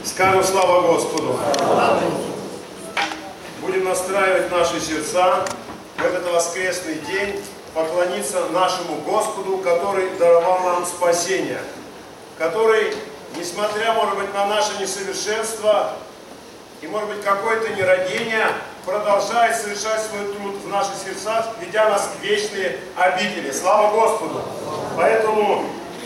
Скажем слава Господу. Будем настраивать наши сердца в этот воскресный день, поклониться нашему Господу, который даровал нам спасение, который, несмотря, может быть, на наше несовершенство и, может быть, какое-то нерадение, продолжает совершать свой труд в наших сердцах, ведя нас в вечные обители. Слава Господу! Поэтому,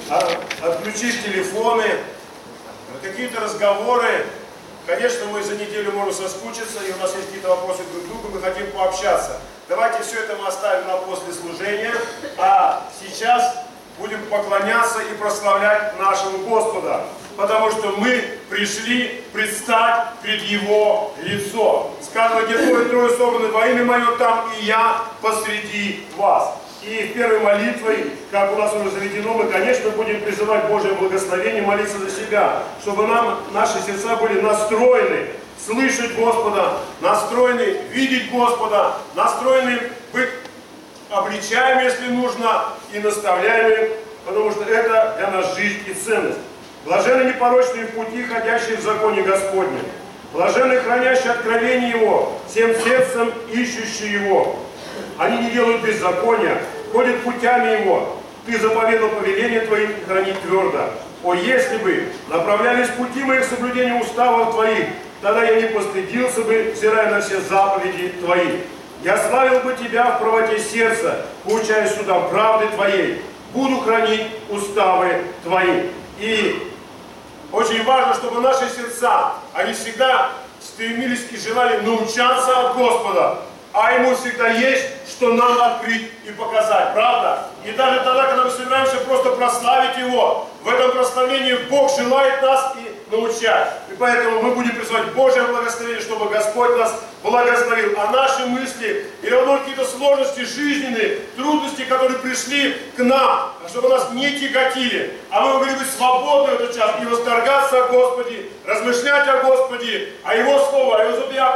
отключив телефоны, какие-то разговоры, конечно, мы за неделю можем соскучиться, и у нас есть какие-то вопросы друг к другу, мы хотим пообщаться. Давайте все это мы оставим на после служения, а сейчас будем поклоняться и прославлять нашего Господа, потому что мы пришли предстать пред Его лицо. Сказано, где двое трое собраны во имя Мое, там и я посреди вас. И первой молитвой, как у нас уже заведено, мы, конечно, будем призывать Божье благословение, молиться за себя, чтобы наши сердца были настроены слышать Господа, настроены видеть Господа, настроены быть обличаемым, если нужно, и наставляемым, потому что это для нас жизнь и ценность. Блаженны непорочные в пути, ходящие в законе Господнем. Блаженны хранящие откровение Его, всем сердцем ищущие Его. Они не делают беззакония, ходят путями Его. Ты заповедал повеление Твоим хранить твердо. О, если бы направлялись пути моих соблюдения уставов Твоих, тогда я не постыдился бы, взирая на все заповеди Твои. Я славил бы Тебя в правоте сердца, получая судом правды Твоей. Буду хранить уставы Твои. И очень важно, чтобы наши сердца, они всегда стремились и желали научаться от Господа. А Ему всегда есть, что нам открыть и показать, правда? И даже тогда, когда мы собираемся просто прославить Его, в этом прославлении Бог желает нас и научать. И поэтому мы будем призывать Божье благословение, чтобы Господь нас благословил. А наши мысли или какие-то сложности жизненные, трудности, которые пришли к нам, чтобы нас не тяготили, а мы могли быть свободны в этот час и восторгаться о Господе, размышлять о Господе, о Его Слове, о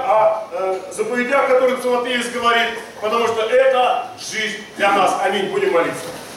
Его заповедях, о которых Тимофей говорит, потому что это жизнь для нас. Аминь. Будем молиться.